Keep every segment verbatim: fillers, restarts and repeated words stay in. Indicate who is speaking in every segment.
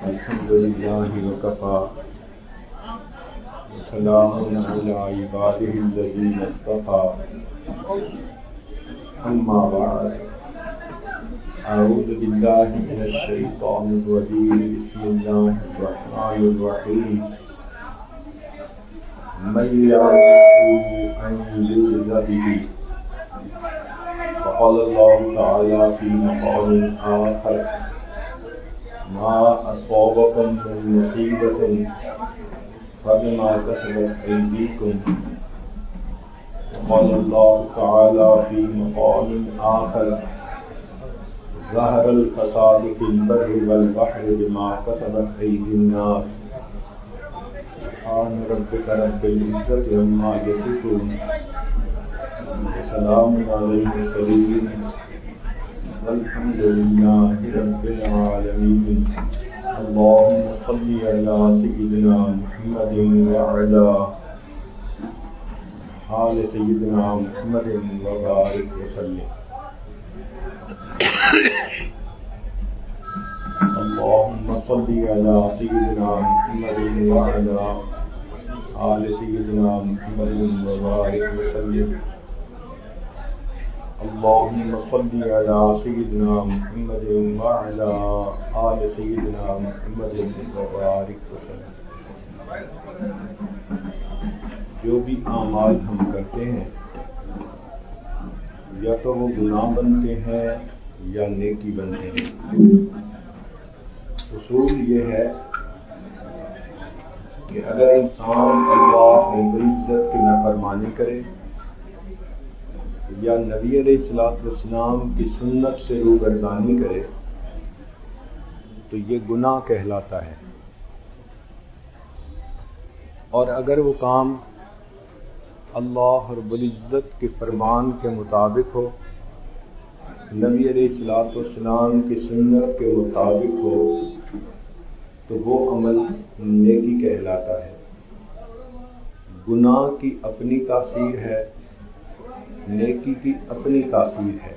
Speaker 1: الحمد لله وكفى وسلام على عباده الذين اصطفى أما بعد أعوذ بالله من الشيطان الرجيم بسم الله الرحمن الرحيم من يعرف أن يجز به وقال الله تعالى في مقام آخر ما أصابكم من مصيبة فبما كسبت أيديكم وقال الله تعالى في مقام آخر ظهر الفساد في البر والبحر بما كسبت أيدي الناس سبحان ربك رب العزة عما يصفون وسلام على المرسلين والحمد لله رب العالمين اللهم صل على سيدنا محمد وعلى آل سيدنا محمد وبارك وسلم اللهم صل على سيدنا محمد وعلى آل سيدنا محمد وبارك وسلم اللهم صل على سيدنا محمد وعلى آل سيدنا محمد وبارك وسلم. جو بھی اعمال ہم کرتے ہیں یا تو وہ گناہ بنتے ہیں یا نیکی بنتے ہیں. اصول یہ ہے کہ اگر انسان اللہ رب العزت کی نافرمانی کرے یا نبی علیہ الصلوۃ والسلام کی سنت سے روگردانی کرے تو یہ گناہ کہلاتا ہے. اور اگر وہ کام اللہ رب العزت کے فرمان کے مطابق ہو، نبی علیہ الصلوۃ والسلام کی سنت کے مطابق ہو تو وہ عمل نیکی کہلاتا ہے. گناہ کی اپنی تاثیر ہے، نیکی کی اپنی تاثیر ہے.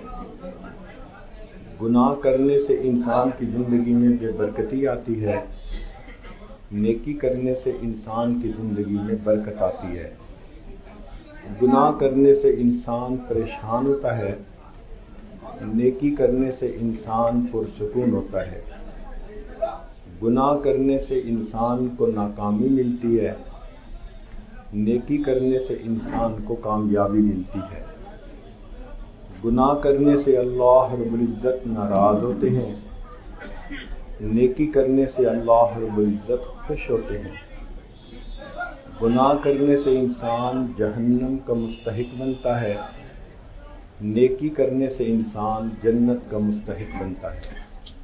Speaker 1: گناہ کرنے سے انسان کی زندگی میں بے برکتی آتی ہے، نیکی کرنے سے انسان کی زندگی میں برکت آتی ہے. گناہ کرنے سے انسان پریشان ہوتا ہے، نیکی کرنے سے انسان پرسکون ہوتا ہے. گناہ کرنے سے انسان کو ناکامی ملتی ہے، نیکی کرنے سے انسان کو کامیابی ملتی ہے. گناہ کرنے سے اللہ رب العزت ناراض ہوتے ہیں، نیکی کرنے سے اللہ رب العزت خوش ہوتے ہیں. گناہ کرنے سے انسان جہنم کا مستحق بنتا ہے، نیکی کرنے سے انسان جنت کا مستحق بنتا ہے.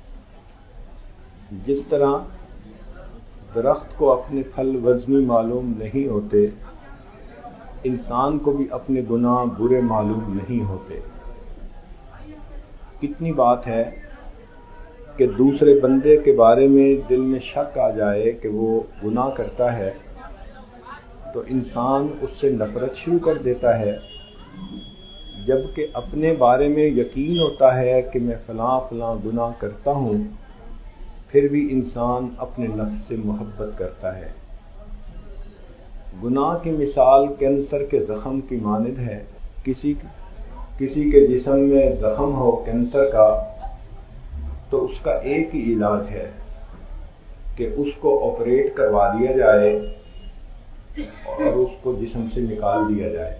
Speaker 1: جس طرح درخت کو اپنے پھل وزنی معلوم نہیں ہوتے، انسان کو بھی اپنے گناہ برے معلوم نہیں ہوتے. کتنی بات ہے کہ دوسرے بندے کے بارے میں دل میں شک آ جائے کہ وہ گناہ کرتا ہے تو انسان اس سے نفرت شروع کر دیتا ہے، جبکہ اپنے بارے میں یقین ہوتا ہے کہ میں فلاں فلاں گناہ کرتا ہوں، پھر بھی انسان اپنے نفس سے محبت کرتا ہے. گناہ کی مثال کینسر کے زخم کی مانند ہے. کسی کسی کے جسم میں زخم ہو کینسر کا تو اس کا ایک ہی علاج ہے کہ اس کو آپریٹ کروا دیا جائے اور اس کو جسم سے نکال دیا جائے.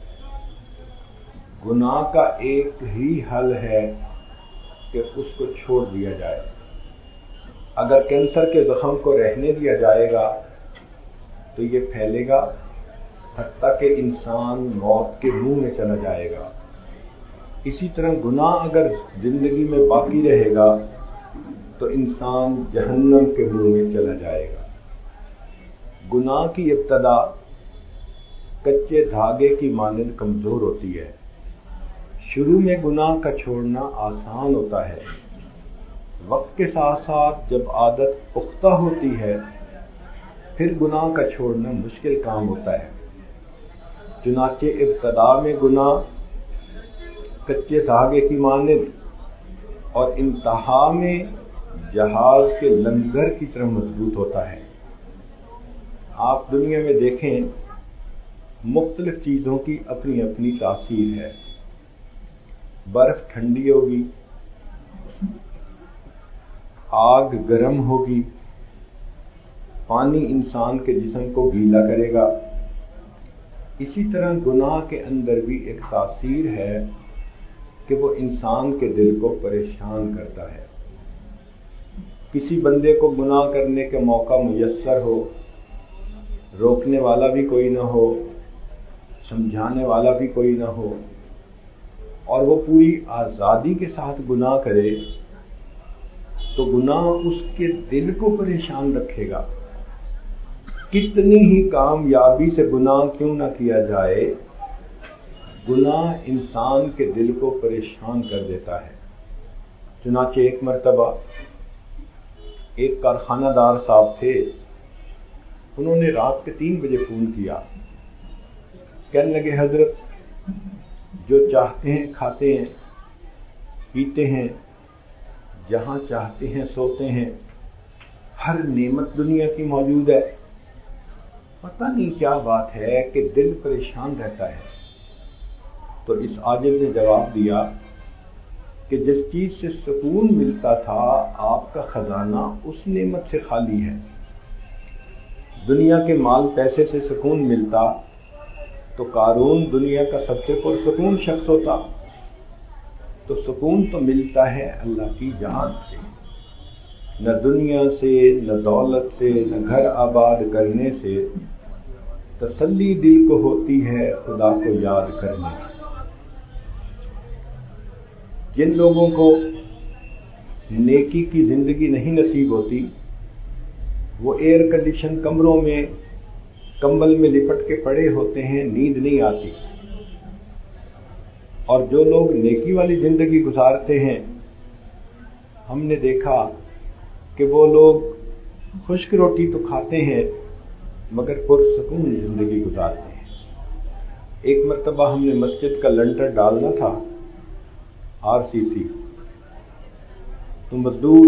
Speaker 1: گناہ کا ایک ہی حل ہے کہ اس کو چھوڑ دیا جائے. اگر کینسر کے زخم کو رہنے دیا جائے گا تو یہ پھیلے گا حتیٰ کہ انسان موت کے منہ میں چلا جائے گا. اسی طرح گناہ اگر زندگی میں باقی رہے گا تو انسان جہنم کے منہ میں چلا جائے گا. گناہ کی ابتدا کچے دھاگے کی مانند کمزور ہوتی ہے. شروع میں گناہ کا چھوڑنا آسان ہوتا ہے، وقت کے ساتھ ساتھ جب عادت پختہ ہوتی ہے پھر گناہ کا چھوڑنا مشکل کام ہوتا ہے. چنانچہ ابتدا میں گناہ کچے دھاگے کی مانند اور انتہا میں جہاز کے لنگر کی طرح مضبوط ہوتا ہے۔ آپ دنیا میں دیکھیں، مختلف چیزوں کی اپنی اپنی تاثیر ہے۔ برف ٹھنڈی ہوگی، آگ گرم ہوگی، پانی انسان کے جسم کو گیلا کرے گا۔ اسی طرح گناہ کے اندر بھی ایک تاثیر ہے کہ وہ انسان کے دل کو پریشان کرتا ہے۔ کسی بندے کو گناہ کرنے کے موقع میسر ہو، روکنے والا بھی کوئی نہ ہو، سمجھانے والا بھی کوئی نہ ہو، اور وہ پوری آزادی کے ساتھ گناہ کرے، تو گناہ اس کے دل کو پریشان رکھے گا۔ کتنی ہی کامیابی سے گناہ کیوں نہ کیا جائے، گناہ انسان کے دل کو پریشان کر دیتا ہے۔ چنانچہ ایک مرتبہ ایک کارخانہ دار صاحب تھے، انہوں نے رات کے تین بجے فون کیا، کہنے لگے حضرت جو چاہتے ہیں کھاتے ہیں، پیتے ہیں، جہاں چاہتے ہیں سوتے ہیں، ہر نعمت دنیا کی موجود ہے، پتہ نہیں کیا بات ہے کہ دل پریشان رہتا ہے۔ تو اس عاجز نے جواب دیا کہ جس چیز سے سکون ملتا تھا آپ کا خزانہ اس نعمت سے خالی ہے۔ دنیا کے مال پیسے سے سکون ملتا تو قارون دنیا کا سب سے پرسکون شخص ہوتا۔ تو سکون تو ملتا ہے اللہ کی یاد سے، نہ دنیا سے، نہ دولت سے، نہ گھر آباد کرنے سے، تسلی دل کو ہوتی ہے خدا کو یاد کرنے کی۔ جن لوگوں کو نیکی کی زندگی نہیں نصیب ہوتی، وہ ایئر کنڈیشن کمروں میں کمبل میں لپٹ کے پڑے ہوتے ہیں، نیند نہیں آتی۔ اور جو لوگ نیکی والی زندگی گزارتے ہیں، ہم نے دیکھا کہ وہ لوگ خشک روٹی تو کھاتے ہیں مگر پرسکون زندگی گزارتے ہیں۔ ایک مرتبہ ہم نے مسجد کا لنٹر ڈالنا تھا، آر سی سی، تو مزدور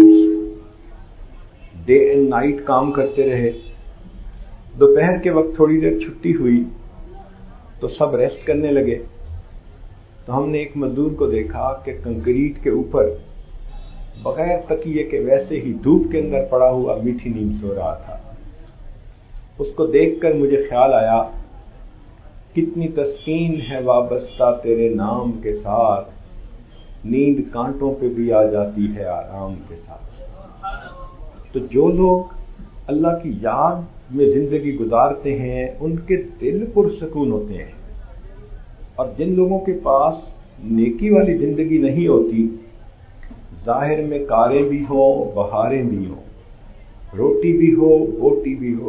Speaker 1: ڈے اینڈ نائٹ کام کرتے رہے۔ دوپہر کے وقت تھوڑی دیر چھٹی ہوئی تو سب ریسٹ کرنے لگے، تو ہم نے ایک مزدور کو دیکھا کہ کنکریٹ کے اوپر بغیر تکیے کے ویسے ہی دھوپ کے اندر پڑا ہوا میٹھی نیند سو رہا تھا۔ اس کو دیکھ کر مجھے خیال آیا کتنی تسکین ہے وابستہ تیرے نام کے ساتھ، نیند کانٹوں پہ بھی آ جاتی ہے آرام کے ساتھ۔ تو جو لوگ اللہ کی یاد میں زندگی گزارتے ہیں ان کے دل پرسکون ہوتے ہیں، اور جن لوگوں کے پاس نیکی والی زندگی نہیں ہوتی، ظاہر میں کاریں بھی ہوں، بہاریں بھی ہوں، روٹی بھی ہو، بوٹی بھی ہو،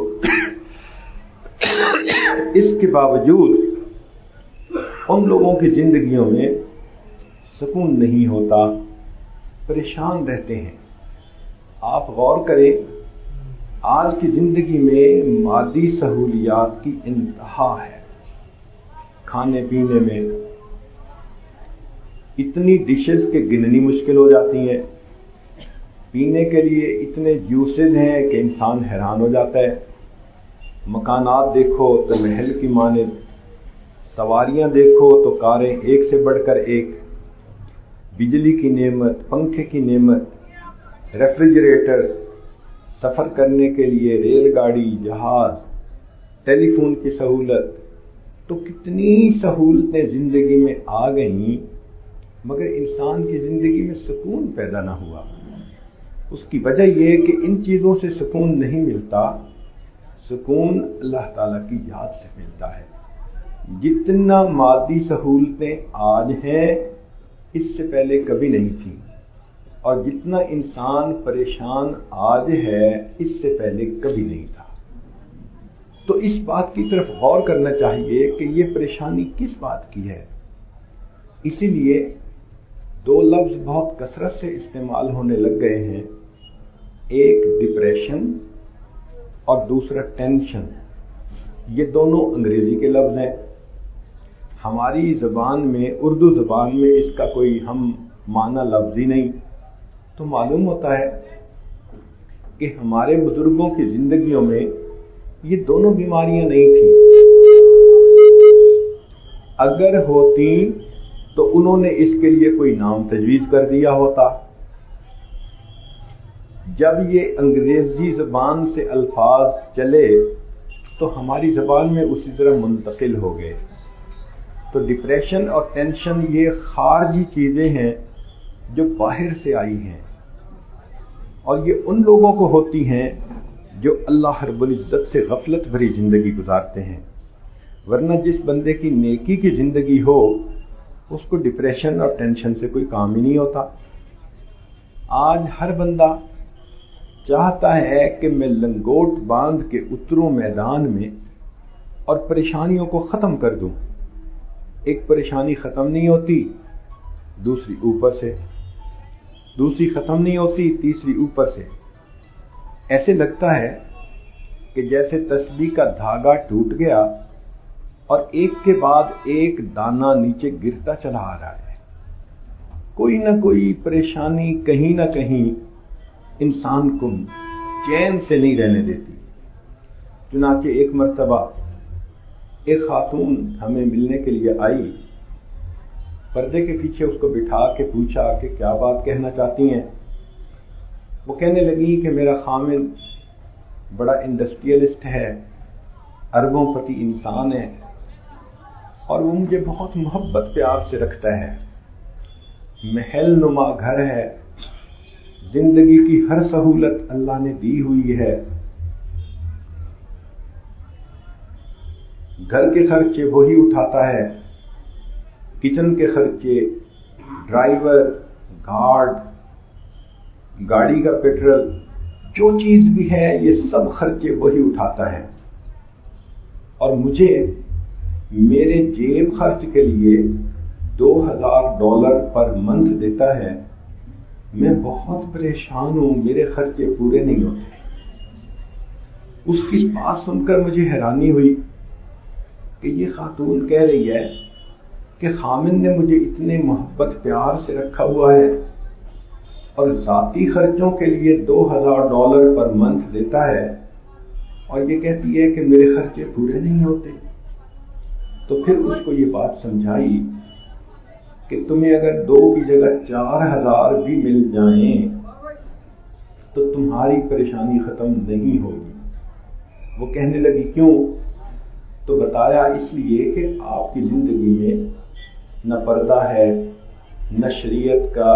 Speaker 1: اس کے باوجود ان لوگوں کی زندگیوں میں سکون نہیں ہوتا، پریشان رہتے ہیں۔ آپ غور کریں، آج کی زندگی میں مادی سہولیات کی انتہا ہے۔ کھانے پینے میں اتنی ڈشز کے گننی مشکل ہو جاتی ہیں، پینے کے لیے اتنے جوسز ہیں کہ انسان حیران ہو جاتا ہے۔ مکانات دیکھو تو محل کی مانند، سواریاں دیکھو تو کاریں ایک سے بڑھ کر ایک، بجلی کی نعمت، پنکھے کی نعمت، ریفریجریٹر، سفر کرنے کے لیے ریل گاڑی، جہاز، ٹیلی فون کی سہولت، تو کتنی سہولتیں زندگی میں آ گئیں مگر انسان کی زندگی میں سکون پیدا نہ ہوا۔ اس کی وجہ یہ کہ ان چیزوں سے سکون نہیں ملتا، سکون اللہ تعالیٰ کی یاد سے ملتا ہے۔ جتنا مادی سہولتیں آج ہیں اس سے پہلے کبھی نہیں تھیں، اور جتنا انسان پریشان آج ہے اس سے پہلے کبھی نہیں تھا۔ تو اس بات کی طرف غور کرنا چاہیے کہ یہ پریشانی کس بات کی ہے۔ اسی لیے دو لفظ بہت کثرت سے استعمال ہونے لگ گئے ہیں، ایک ڈپریشن اور دوسرا ٹینشن۔ یہ دونوں انگریزی کے لفظ ہیں، ہماری زبان میں، اردو زبان میں اس کا کوئی ہم معنی لفظی نہیں، تو معلوم ہوتا ہے کہ ہمارے بزرگوں کی زندگیوں میں یہ دونوں بیماریاں نہیں تھیں. اگر ہوتی تو انہوں نے اس کے لیے کوئی نام تجویز کر دیا ہوتا. جب یہ انگریزی زبان سے الفاظ چلے تو ہماری زبان میں اسی طرح منتقل ہو گئے. تو ڈپریشن اور ٹینشن یہ خارجی چیزیں ہیں جو باہر سے آئی ہیں، اور یہ ان لوگوں کو ہوتی ہیں جو اللہ رب العزت سے غفلت بھری زندگی گزارتے ہیں. ورنہ جس بندے کی نیکی کی زندگی ہو اس کو ڈپریشن اور ٹینشن سے کوئی کام ہی نہیں ہوتا. آج ہر بندہ چاہتا ہے کہ میں لنگوٹ باندھ کے اتروں میدان میں اور پریشانیوں کو ختم کر دوں. ایک پریشانی ختم نہیں ہوتی، دوسری اوپر سے، دوسری ختم نہیں ہوتی، تیسری اوپر سے. ایسے لگتا ہے کہ جیسے تسبیح کا دھاگا ٹوٹ گیا اور ایک کے بعد ایک دانہ نیچے گرتا چلا آ رہا ہے. کوئی نہ کوئی پریشانی کہیں نہ کہیں انسان کو چین سے نہیں رہنے دیتی. چنانچہ ایک مرتبہ ایک خاتون ہمیں ملنے کے لیے آئی. پردے کے پیچھے اس کو بٹھا کے پوچھا کہ کیا بات کہنا چاہتی ہیں. وہ کہنے لگی کہ میرا خامن بڑا انڈسٹریلسٹ ہے، اربوں پتی انسان ہے، اور وہ مجھے بہت محبت پیار سے رکھتا ہے. محل نما گھر ہے، زندگی کی ہر سہولت اللہ نے دی ہوئی ہے. گھر کے خرچے وہی اٹھاتا ہے، کچن کے خرچے، ڈرائیور، گارڈ، گاڑی کا پیٹرول، جو چیز بھی ہے یہ سب خرچے وہی اٹھاتا ہے. اور مجھے میرے جیب خرچ کے لیے دو ہزار ڈالر پر منتھ دیتا ہے. میں بہت پریشان ہوں، میرے خرچے پورے نہیں ہوتے. اس کی بات سن کر مجھے حیرانی ہوئی کہ یہ خاتون کہہ رہی ہے کہ خامن نے مجھے اتنے محبت پیار سے رکھا ہوا ہے اور ذاتی خرچوں کے لیے دو ہزار ڈالر پر منتھ دیتا ہے، اور یہ کہتی ہے کہ میرے خرچے پورے نہیں ہوتے. تو پھر اس کو یہ بات سمجھائی کہ تمہیں اگر دو کی جگہ چار ہزار بھی مل جائیں تو تمہاری پریشانی ختم نہیں ہوگی. وہ کہنے لگی کیوں؟ تو بتایا اس لیے کہ آپ کی زندگی میں نہ پردہ ہے، نہ شریعت کا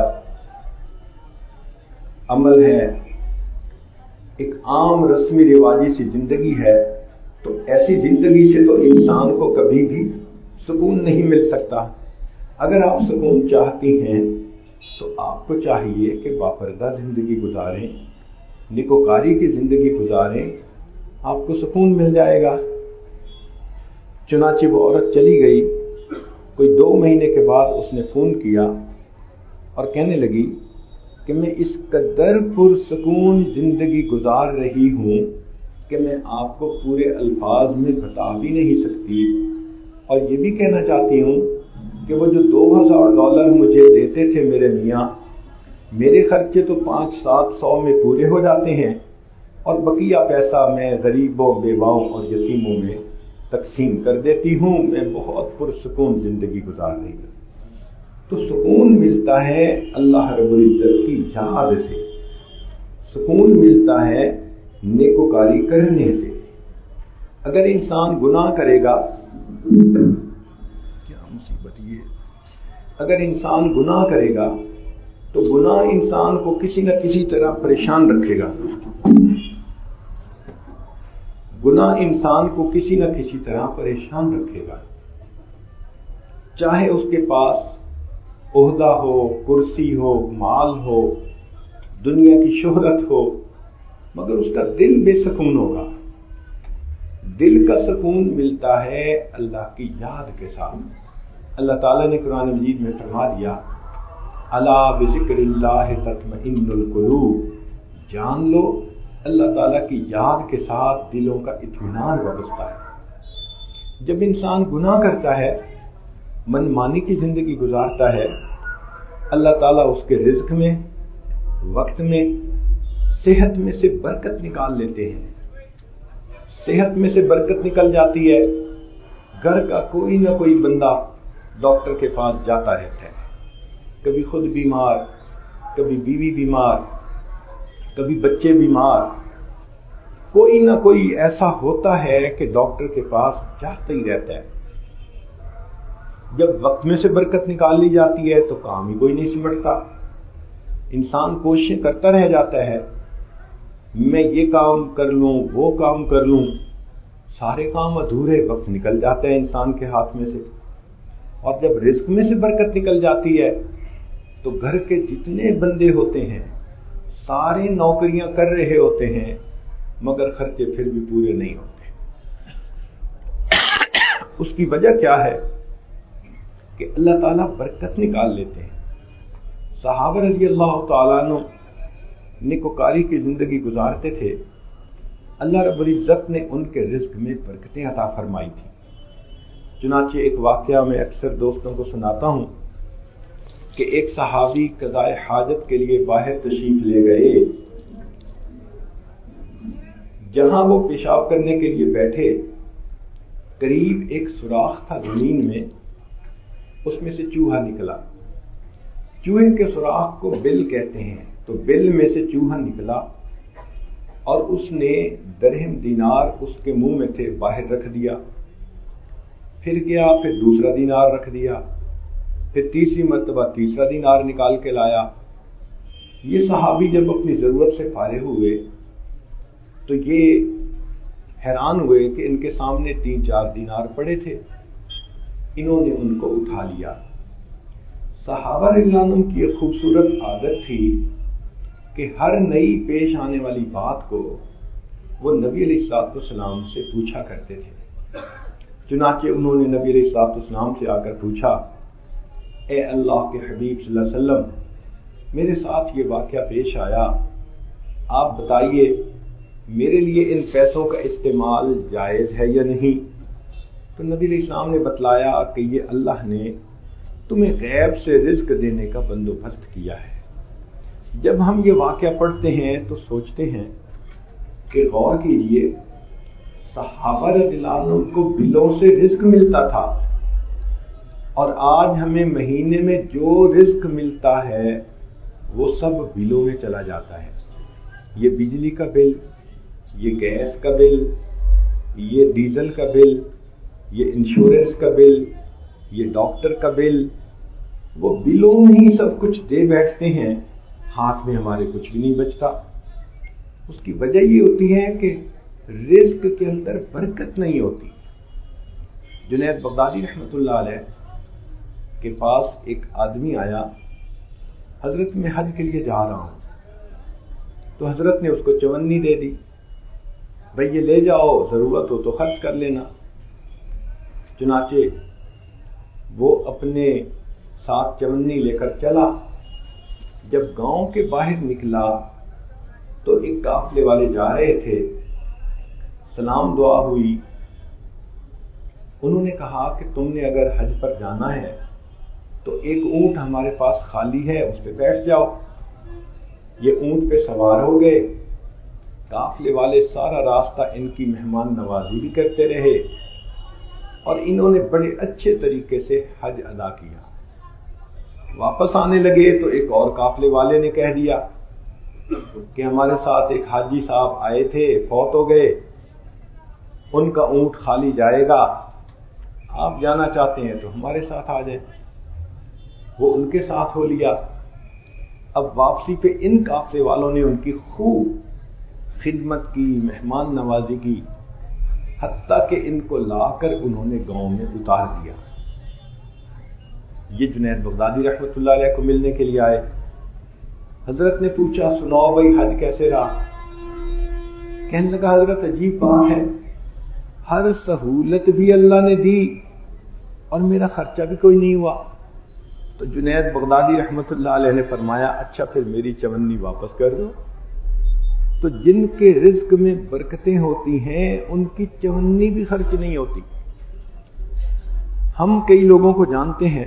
Speaker 1: عمل ہے، ایک عام رسمی رواجی سی زندگی ہے. تو ایسی زندگی سے تو انسان کو کبھی بھی سکون نہیں مل سکتا. اگر آپ سکون چاہتی ہیں تو آپ کو چاہیے کہ باپردہ زندگی گزاریں، نیکوکاری کی زندگی گزاریں، آپ کو سکون مل جائے گا. چنانچہ وہ عورت چلی گئی. کوئی دو مہینے کے بعد اس نے فون کیا اور کہنے لگی کہ میں اس قدر پرسکون زندگی گزار رہی ہوں کہ میں آپ کو پورے الفاظ میں بتا بھی نہیں سکتی. اور یہ بھی کہنا چاہتی ہوں کہ وہ جو دو ہزار ڈالر مجھے دیتے تھے میرے میاں، میرے خرچے تو پانچ سات سو میں پورے ہو جاتے ہیں، اور بقیہ پیسہ میں غریبوں، بیواؤں اور یتیموں میں تقسیم کر دیتی ہوں. میں بہت پرسکون زندگی گزار رہی ہوں. تو سکون ملتا ہے اللہ رب العزت کی یاد سے، سکون ملتا ہے نیکوکاری کرنے سے. اگر انسان گناہ کرے گا، کیا مصیبت یہ، اگر انسان گناہ کرے گا تو گناہ انسان کو کسی نہ کسی طرح پریشان رکھے گا. گناہ انسان کو کسی نہ کسی طرح پریشان رکھے گا، چاہے اس کے پاس عہدہ ہو، کرسی ہو، مال ہو، دنیا کی شہرت ہو، مگر اس کا دل بے سکون ہوگا. دل کا سکون ملتا ہے اللہ کی یاد کے ساتھ. اللہ تعالیٰ نے قرآن مجید میں فرما دیا، الا بذکر اللہ تطمئن القلوب، جان لو اللہ تعالیٰ کی یاد کے ساتھ دلوں کا اطمینان وابستہ ہے. جب انسان گناہ کرتا ہے، من مانی کی زندگی گزارتا ہے، اللہ تعالیٰ اس کے رزق میں، وقت میں، صحت میں سے برکت نکال لیتے ہیں. صحت میں سے برکت نکل جاتی ہے. گھر کا کوئی نہ کوئی بندہ ڈاکٹر کے پاس جاتا رہتا ہے. کبھی خود بیمار، کبھی بیوی بیمار، کبھی بچے بیمار. کوئی نہ کوئی ایسا ہوتا ہے کہ ڈاکٹر کے پاس جاتا ہی رہتا ہے. جب وقت میں سے برکت نکال لی جاتی ہے تو کام ہی کوئی نہیں سمٹتا. انسان کوششیں کرتا رہ جاتا ہے، میں یہ کام کر لوں، وہ کام کر لوں. سارے کام ادھورے، وقت نکل جاتا ہے انسان کے ہاتھ میں سے. اور جب رزق میں سے برکت نکل جاتی ہے تو گھر کے جتنے بندے ہوتے ہیں سارے نوکریاں کر رہے ہوتے ہیں مگر خرچے پھر بھی پورے نہیں ہوتے. اس کی وجہ کیا ہے کہ اللہ تعالیٰ برکت نکال لیتے ہیں. صحابہ رضی اللہ تعالیٰ عنہ نیکوکاری کی زندگی گزارتے تھے. اللہ رب العزت نے ان کے رزق میں برکتیں عطا فرمائی تھی. چنانچہ ایک واقعہ میں اکثر دوستوں کو سناتا ہوں کہ ایک صحابی قضائے حاجت کے لیے باہر تشریف لے گئے. جہاں وہ پیشاب کرنے کے لیے بیٹھے قریب ایک سوراخ تھا زمین میں، اس میں سے چوہا نکلا. چوہے کے سوراخ کو بل کہتے ہیں. تو بل میں سے چوہا نکلا اور اس نے درہم دینار اس کے منہ میں تھے باہر رکھ دیا. پھر گیا، پھر دوسرا دینار رکھ دیا، پھر تیسری مرتبہ تیسرا دینار نکال کے لایا. یہ صحابی جب اپنی ضرورت سے فارغ ہوئے تو یہ حیران ہوئے کہ ان کے سامنے تین چار دینار پڑے تھے. انہوں نے ان کو اٹھا لیا. صحابہ رضی اللہ عنہم کی ایک خوبصورت عادت تھی کہ ہر نئی پیش آنے والی بات کو وہ نبی علیہ الصلوۃ والسلام سے پوچھا کرتے تھے. چنانچہ انہوں نے نبی علیہ الصلوۃ والسلام سے آ کر پوچھا، اے اللہ کے حبیب صلی اللہ علیہ وسلم، میرے ساتھ یہ واقعہ پیش آیا، آپ بتائیے میرے لیے ان پیسوں کا استعمال جائز ہے یا نہیں؟ تو نبی علیہ السلام نے بتلایا کہ یہ اللہ نے تمہیں غیب سے رزق دینے کا بندوبست کیا ہے. جب ہم یہ واقعہ پڑھتے ہیں تو سوچتے ہیں کہ غور کیجئے، صحابہ رضی اللہ عنہ کو بلوں سے رزق ملتا تھا اور آج ہمیں مہینے میں جو رزق ملتا ہے وہ سب بلوں میں چلا جاتا ہے. یہ بجلی کا بل، یہ گیس کا بل، یہ ڈیزل کا بل، یہ انشورنس کا بل، یہ ڈاکٹر کا بل، وہ بلوں میں ہی سب کچھ دے بیٹھتے ہیں، ہاتھ میں ہمارے کچھ بھی نہیں بچتا. اس کی وجہ یہ ہوتی ہے کہ رزق کے اندر برکت نہیں ہوتی. جنید بغدادی رحمۃ اللہ علیہ کے پاس ایک آدمی آیا، حضرت میں حج کے لیے جا رہا ہوں. تو حضرت نے اس کو چونی دے دی، بھئی یہ لے جاؤ، ضرورت ہو تو خرچ کر لینا. چنانچہ وہ اپنے ساتھ چونی لے کر چلا. جب گاؤں کے باہر نکلا تو ایک قافلے والے جا رہے تھے. سلام دعا ہوئی. انہوں نے کہا کہ تم نے اگر حج پر جانا ہے تو ایک اونٹ ہمارے پاس خالی ہے، اس پہ بیٹھ جاؤ. یہ اونٹ پہ سوار ہو گئے. قافلے والے سارا راستہ ان کی مہمان نوازی بھی کرتے رہے اور انہوں نے بڑے اچھے طریقے سے حج ادا کیا. واپس آنے لگے تو ایک اور قافلے والے نے کہہ دیا کہ ہمارے ساتھ ایک حاجی صاحب آئے تھے، فوت ہو گئے، ان کا اونٹ خالی جائے گا، آپ جانا چاہتے ہیں تو ہمارے ساتھ آ جائیں. وہ ان کے ساتھ ہو لیا. اب واپسی پہ ان قافلے والوں نے ان کی خوب خدمت کی، مہمان نوازی کی، حتیٰ کہ ان کو لا کر انہوں نے گاؤں میں اتار دیا. یہ جنید بغدادی رحمۃ اللہ علیہ کو ملنے کے لیے آئے. حضرت نے پوچھا، سناؤ بھائی حج کیسے رہا؟ کہنے لگا، حضرت عجیب بات ہے، ہر سہولت بھی اللہ نے دی اور میرا خرچہ بھی کوئی نہیں ہوا. تو جنید بغدادی رحمۃ اللہ علیہ نے فرمایا، اچھا پھر میری چونی واپس کر دو. تو جن کے رزق میں برکتیں ہوتی ہیں ان کی چونی بھی خرچ نہیں ہوتی. ہم کئی لوگوں کو جانتے ہیں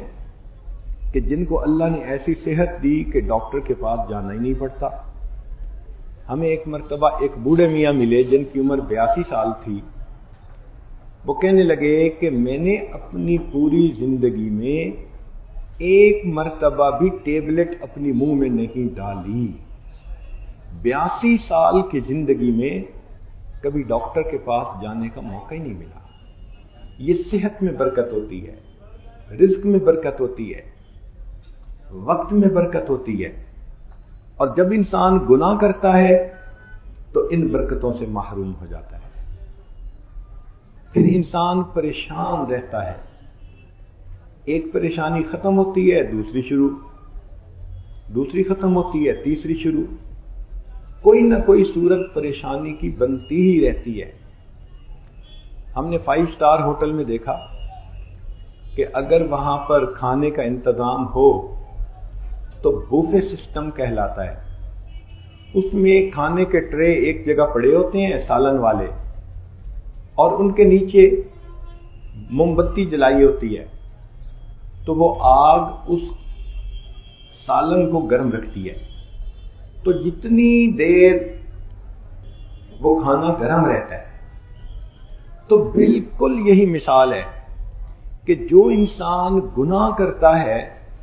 Speaker 1: کہ جن کو اللہ نے ایسی صحت دی کہ ڈاکٹر کے پاس جانا ہی نہیں پڑتا. ہمیں ایک مرتبہ ایک بوڑھے میاں ملے جن کی عمر بیاسی سال تھی. وہ کہنے لگے کہ میں نے اپنی پوری زندگی میں ایک مرتبہ بھی ٹیبلٹ اپنی منہ میں نہیں ڈالی. بیاسی سال کی زندگی میں کبھی ڈاکٹر کے پاس جانے کا موقع ہی نہیں ملا. یہ صحت میں برکت ہوتی ہے، رزق میں برکت ہوتی ہے، وقت میں برکت ہوتی ہے. اور جب انسان گناہ کرتا ہے تو ان برکتوں سے محروم ہو جاتا ہے، پھر انسان پریشان رہتا ہے. ایک پریشانی ختم ہوتی ہے دوسری شروع، دوسری ختم ہوتی ہے تیسری شروع. کوئی نہ کوئی صورت پریشانی کی بنتی ہی رہتی ہے. ہم نے فائیو سٹار ہوٹل میں دیکھا کہ اگر وہاں پر کھانے کا انتظام ہو تو بوفے سسٹم کہلاتا ہے. اس میں کھانے کے ٹرے ایک جگہ پڑے ہوتے ہیں سالن والے، اور ان کے نیچے موم بتی جلائی ہوتی ہے، تو وہ آگ اس سالن کو گرم رکھتی ہے. تو جتنی دیر وہ کھانا گرم رہتا ہے، تو بالکل یہی مثال ہے کہ جو انسان گناہ کرتا ہے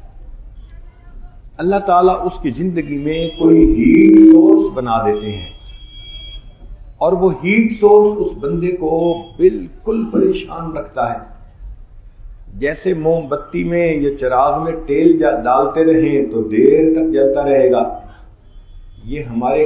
Speaker 1: اللہ تعالیٰ اس کی زندگی میں کوئی ہیٹ سورس بنا دیتے ہیں، اور وہ ہیٹ سورس اس بندے کو بالکل پریشان رکھتا ہے. جیسے موم بتی میں یا چراغ میں تیل ڈالتے رہیں تو دیر تک جلتا رہے گا، یہ ہمارے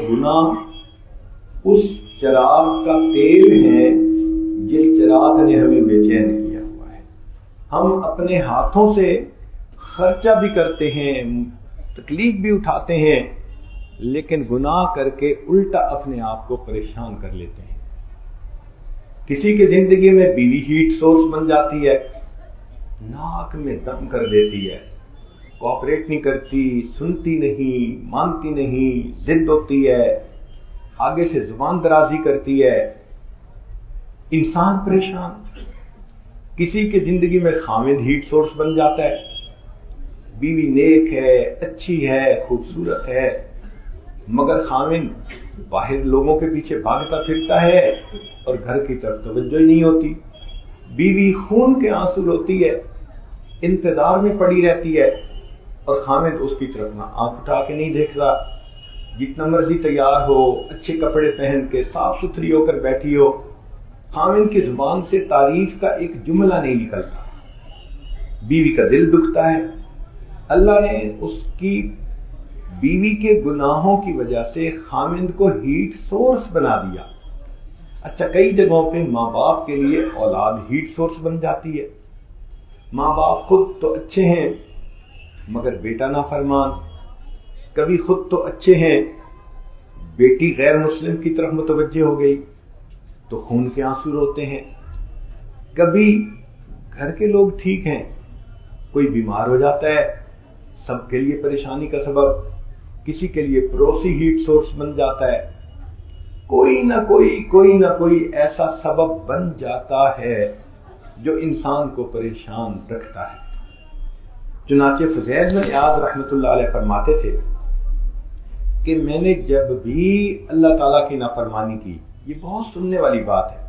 Speaker 1: گناہ اس چراغ کا تیل ہے جس چراغ نے ہمیں بے چین کیا ہوا ہے. ہم اپنے ہاتھوں سے خرچہ بھی کرتے ہیں، تکلیف بھی اٹھاتے ہیں، لیکن گناہ کر کے الٹا اپنے آپ کو پریشان کر لیتے ہیں. کسی کی زندگی میں بیوی ہیٹ سورس بن جاتی ہے، ناک میں دم کر دیتی ہے، کوآپریٹ نہیں کرتی، سنتی نہیں، مانتی نہیں، ضد ہوتی ہے، آگے سے زبان درازی کرتی ہے، انسان پریشان. کسی کی زندگی میں خامد ہیٹ سورس بن جاتا ہے، بیوی نیک ہے، اچھی ہے، خوبصورت ہے، مگر خامد باہر لوگوں کے پیچھے بھاگتا پھرتا ہے اور گھر کی طرف توجہ ہی نہیں ہوتی. بیوی خون کے آنسو روتی ہے، انتظار میں پڑی رہتی ہے، اور خامد اس کی طرف نہ آنکھ اٹھا کے نہیں دیکھتا. جتنا مرضی تیار ہو، اچھے کپڑے پہن کے صاف ستھری ہو کر بیٹھی ہو، خامد کی زبان سے تعریف کا ایک جملہ نہیں نکلتا. بیوی کا دل دکھتا ہے. اللہ نے اس کی بیوی کے گناہوں کی وجہ سے خامد کو ہیٹ سورس بنا دیا. اچھا، کئی جگہوں پہ ماں باپ کے لیے اولاد ہیٹ سورس بن جاتی ہے. ماں باپ خود تو اچھے ہیں مگر بیٹا نافرمان، کبھی خود تو اچھے ہیں، بیٹی غیر مسلم کی طرف متوجہ ہو گئی تو خون کے آنسو روتے ہیں. کبھی گھر کے لوگ ٹھیک ہیں، کوئی بیمار ہو جاتا ہے، سب کے لیے پریشانی کا سبب، کسی کے لیے پڑوسی ہیٹ سورس بن جاتا ہے. کوئی نہ کوئی کوئی نہ کوئی ایسا سبب بن جاتا ہے جو انسان کو پریشان رکھتا ہے. چنانچہ فضیل بن عیاض رحمۃ اللہ علیہ فرماتے تھے کہ میں نے جب بھی اللہ تعالیٰ کی نافرمانی کی، یہ بہت سننے والی بات ہے،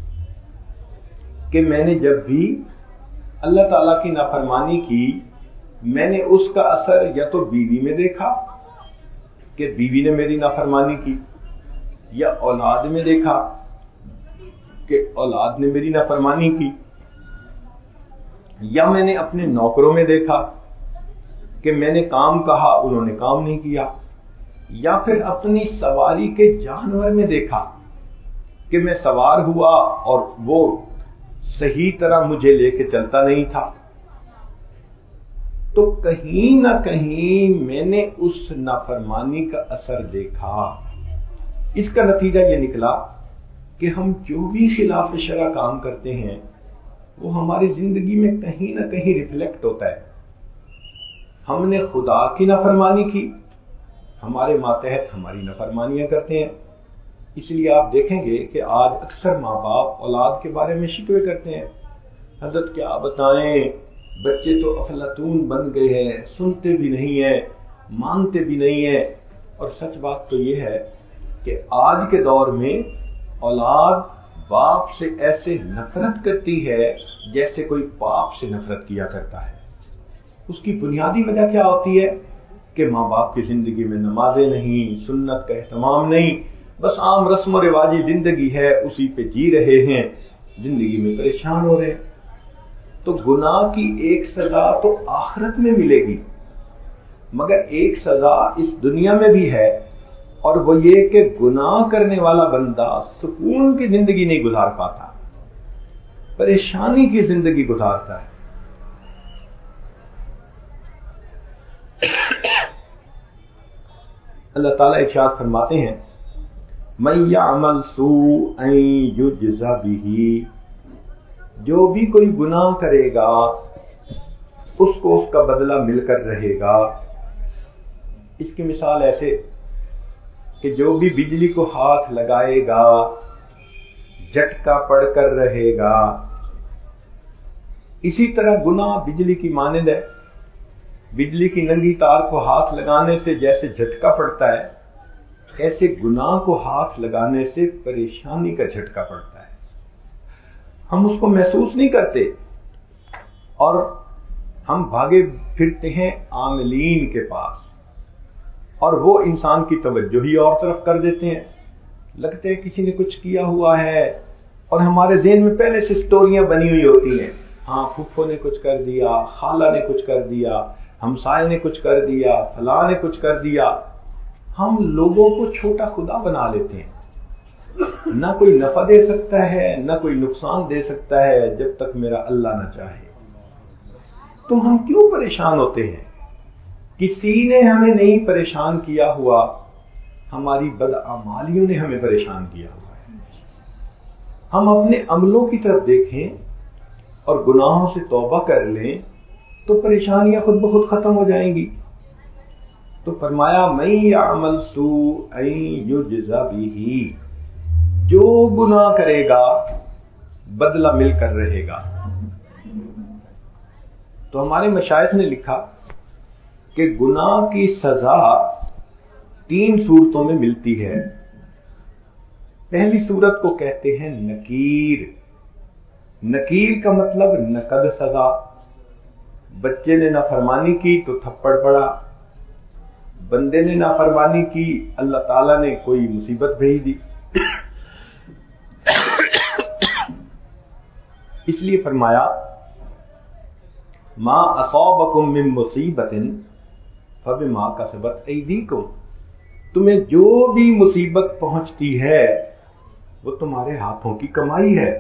Speaker 1: کہ میں نے جب بھی اللہ تعالیٰ کی نافرمانی کی، میں نے اس کا اثر یا تو بیوی میں دیکھا کہ بیوی نے میری نافرمانی کی، یا اولاد میں دیکھا کہ اولاد نے میری نافرمانی کی، یا میں نے اپنے نوکروں میں دیکھا کہ میں نے کام کہا انہوں نے کام نہیں کیا، یا پھر اپنی سواری کے جانور میں دیکھا کہ میں سوار ہوا اور وہ صحیح طرح مجھے لے کے چلتا نہیں تھا. تو کہیں نہ کہیں میں نے اس نافرمانی کا اثر دیکھا. اس کا نتیجہ یہ نکلا کہ ہم جو بھی خلاف شرع کام کرتے ہیں وہ ہماری زندگی میں کہیں نہ کہیں ریفلیکٹ ہوتا ہے. ہم نے خدا کی نافرمانی کی، ہمارے ماتحت ہماری نافرمانیاں کرتے ہیں. اس لیے آپ دیکھیں گے کہ آج اکثر ماں باپ اولاد کے بارے میں شکوے کرتے ہیں، حضرت کیا بتائیں، بچے تو افلاطون بن گئے ہیں، سنتے بھی نہیں ہیں، مانتے بھی نہیں ہیں. اور سچ بات تو یہ ہے کہ آج کے دور میں اولاد باپ سے ایسے نفرت کرتی ہے جیسے کوئی باپ سے نفرت کیا کرتا ہے. اس کی بنیادی وجہ کیا ہوتی ہے کہ ماں باپ کی زندگی میں نمازیں نہیں، سنت کا اہتمام نہیں، بس عام رسم و رواجی زندگی ہے، اسی پہ جی رہے ہیں، زندگی میں پریشان ہو رہے ہیں. تو گناہ کی ایک سزا تو آخرت میں ملے گی، مگر ایک سزا اس دنیا میں بھی ہے، اور وہ یہ کہ گناہ کرنے والا بندہ سکون کی زندگی نہیں گزار پاتا، پریشانی کی زندگی گزارتا ہے. اللہ تعالیٰ ارشاد فرماتے ہیں مَن یعمل سوءًا یجز بہ، جو بھی کوئی گناہ کرے گا اس کو اس کا بدلہ مل کر رہے گا. اس کی مثال ایسے کہ جو بھی بجلی کو ہاتھ لگائے گا جھٹکا پڑ کر رہے گا. اسی طرح گناہ بجلی کی مانند ہے. بجلی کی ننگی تار کو ہاتھ لگانے سے جیسے جھٹکا پڑتا ہے، ایسے گناہ کو ہاتھ لگانے سے پریشانی کا جھٹکا پڑتا ہے. ہم اس کو محسوس نہیں کرتے اور ہم بھاگے پھرتے ہیں عاملین کے پاس، اور وہ انسان کی توجہ ہی اور طرف کر دیتے ہیں. لگتے ہیں کسی نے کچھ کیا ہوا ہے، اور ہمارے ذہن میں پہلے سے سٹوریاں بنی ہوئی ہوتی ہیں. ہاں پھپھو نے کچھ کر دیا، خالہ نے کچھ کر دیا، ہمسائے نے کچھ کر دیا، فلاں نے کچھ کر دیا. ہم لوگوں کو چھوٹا خدا بنا لیتے ہیں. نہ کوئی نفع دے سکتا ہے، نہ کوئی نقصان دے سکتا ہے جب تک میرا اللہ نہ چاہے. تو ہم کیوں پریشان ہوتے ہیں؟ کسی نے ہمیں نہیں پریشان کیا ہوا، ہماری بدعمالیوں نے ہمیں پریشان کیا ہوا ہے. ہم اپنے عملوں کی طرف دیکھیں اور گناہوں سے توبہ کر لیں تو پریشانیاں خود بخود ختم ہو جائیں گی. تو فرمایا مَن یعمل سوءًا یجز بہ، جو گناہ کرے گا بدلہ مل کر رہے گا. تو ہمارے مشائخ نے لکھا کہ گناہ کی سزا تین صورتوں میں ملتی ہے. پہلی صورت کو کہتے ہیں نکیر. نکیر کا مطلب نقد سزا. بچے نے نافرمانی کی تو تھپڑ پڑا، بندے نے نافرمانی کی اللہ تعالیٰ نے کوئی مصیبت بھیج دی. اس لیے فرمایا ما اصابکم من مصیبت فبما کسبت ایدیکم، تمہیں جو بھی مصیبت پہنچتی ہے وہ تمہارے ہاتھوں کی کمائی ہے.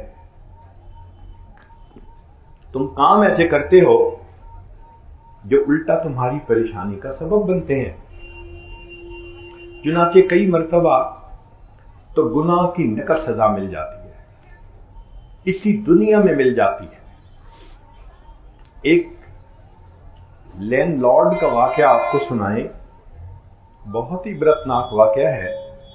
Speaker 1: تم کام ایسے کرتے ہو جو الٹا تمہاری پریشانی کا سبب بنتے ہیں. چنانچہ کئی مرتبہ تو گناہ کی نقد سزا مل جاتی ہے، اسی دنیا میں مل جاتی ہے. ایک لینڈ لارڈ کا واقعہ آپ کو سنائیں، بہت ہی عبرتناک واقعہ ہے.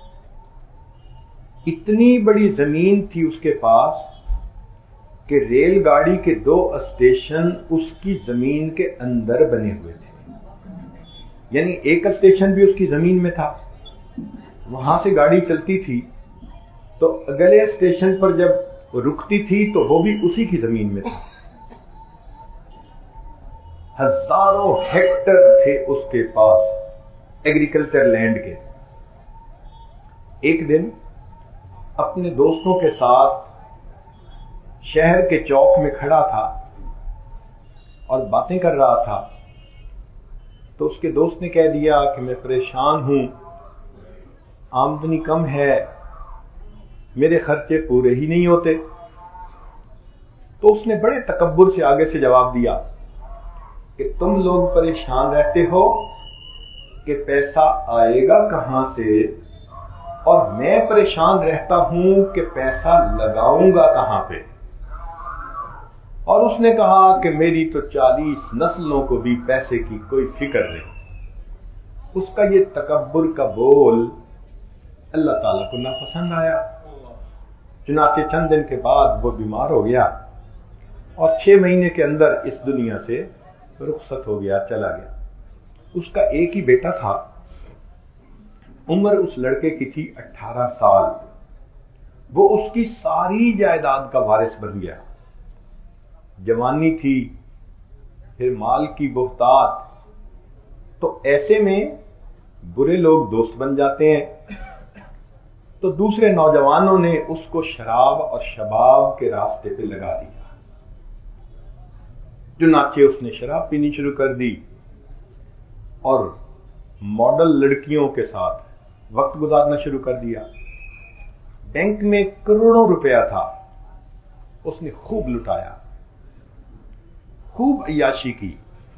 Speaker 1: اتنی بڑی زمین تھی اس کے پاس کہ ریل گاڑی کے دو اسٹیشن اس کی زمین کے اندر بنے ہوئے تھے. یعنی ایک اسٹیشن بھی اس کی زمین میں تھا، وہاں سے گاڑی چلتی تھی تو اگلے اسٹیشن پر جب رکتی تھی تو وہ بھی اسی کی زمین میں تھا. ہزاروں ہیکٹر تھے اس کے پاس ایگریکلچر لینڈ کے. ایک دن اپنے دوستوں کے ساتھ شہر کے چوک میں کھڑا تھا اور باتیں کر رہا تھا تو اس کے دوست نے کہہ دیا کہ میں پریشان ہوں، آمدنی کم ہے، میرے خرچے پورے ہی نہیں ہوتے. تو اس نے بڑے تکبر سے آگے سے جواب دیا کہ تم لوگ پریشان رہتے ہو کہ پیسہ آئے گا کہاں سے، اور میں پریشان رہتا ہوں کہ پیسہ لگاؤں گا کہاں پہ. اور اس نے کہا کہ میری تو چالیس نسلوں کو بھی پیسے کی کوئی فکر نہیں. اس کا یہ تکبر کا بول اللہ تعالیٰ کو ناپسند آیا. چنانچہ چند دن کے بعد وہ بیمار ہو گیا اور چھ مہینے کے اندر اس دنیا سے رخصت ہو گیا، چلا گیا. اس کا ایک ہی بیٹا تھا، عمر اس لڑکے کی تھی اٹھارہ سال. وہ اس کی ساری جائیداد کا وارث بن گیا. جوانی تھی، پھر مال کی بہتات. تو ایسے میں برے لوگ دوست بن جاتے ہیں. تو دوسرے نوجوانوں نے اس کو شراب اور شباب کے راستے پہ لگا دیا. چنانچہ اس نے شراب پینی شروع کر دی اور ماڈل لڑکیوں کے ساتھ وقت گزارنا شروع کر دیا. بینک میں کروڑوں روپیہ تھا، اس نے خوب لٹایا، خوب عیاشی کی.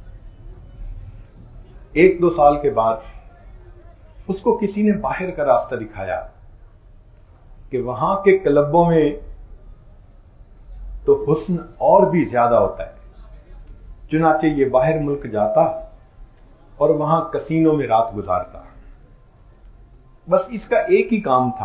Speaker 1: ایک دو سال کے بعد اس کو کسی نے باہر کا راستہ دکھایا کہ وہاں کے کلبوں میں تو حسن اور بھی زیادہ ہوتا ہے. چنانچہ یہ باہر ملک جاتا اور وہاں کسینوں میں رات گزارتا. بس اس کا ایک ہی کام تھا،